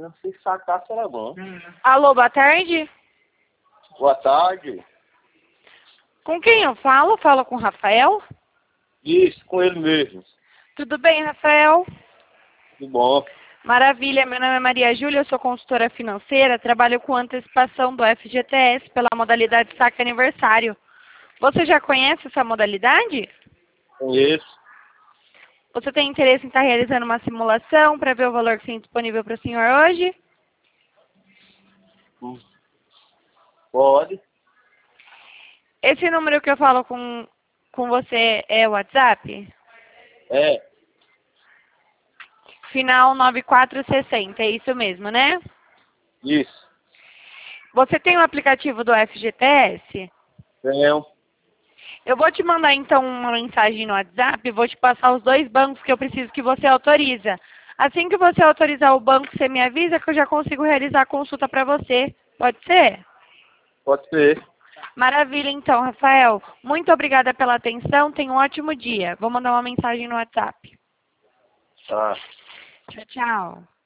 Se sacasse era bom. Alô, boa tarde. Boa tarde. Com quem eu falo? Falo com o Rafael? Isso, com ele mesmo. Tudo bem, Rafael? Tudo bom. Maravilha, meu nome é Maria Júlia, eu sou consultora financeira, trabalho com antecipação do FGTS pela modalidade saque aniversário. Você já conhece essa modalidade? Conheço. Você tem interesse em estar realizando uma simulação para ver o valor que tem disponível para o senhor hoje? Pode. Esse número que eu falo com você é o WhatsApp? É. Final 9460, é isso mesmo, né? Isso. Você tem o aplicativo do FGTS? Tenho. Eu vou te mandar então uma mensagem no WhatsApp, vou te passar os 2 bancos que eu preciso que você autoriza. Assim que você autorizar o banco, você me avisa que eu já consigo realizar a consulta para você. Pode ser? Pode ser. Maravilha então, Rafael. Muito obrigada pela atenção, tenha um ótimo dia. Vou mandar uma mensagem no WhatsApp. Tá. Tchau, tchau.